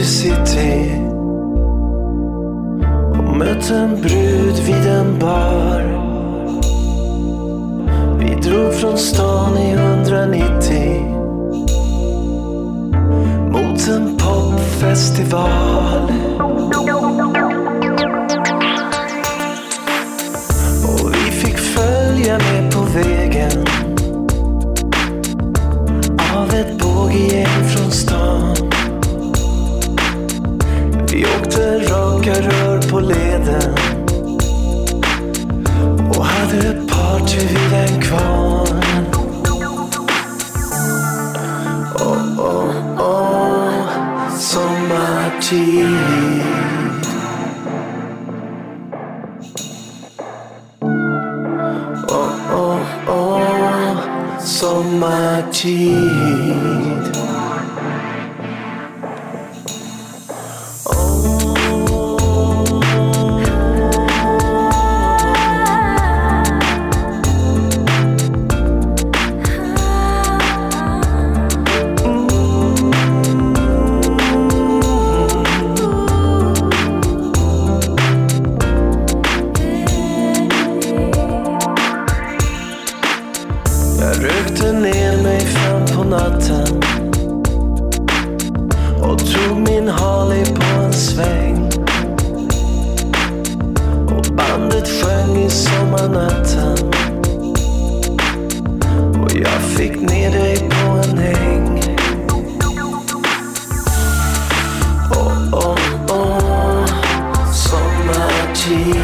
city och mötte en brud vid en bar. Vi drog från stan i 190 mot en popfestival. Och vi fick följa med på vägen av ett båggäng från stan. Vi åkte raka rör på leden och hade party vid en kvarn. Oh, oh, oh, sommartid. Oh, oh, oh, sommartid. Jag rökte ner mig fram på natten och tog min Harley på en sväng. Och bandet sjöng i sommarnatten och jag fick ner dig på en häng. Oh, oh, oh, sommartid.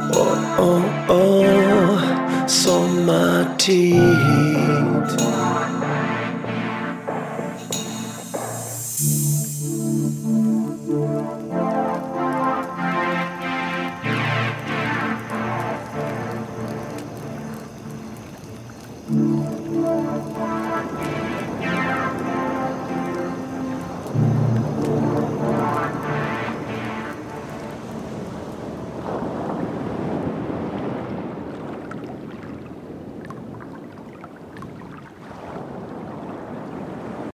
Sommartid.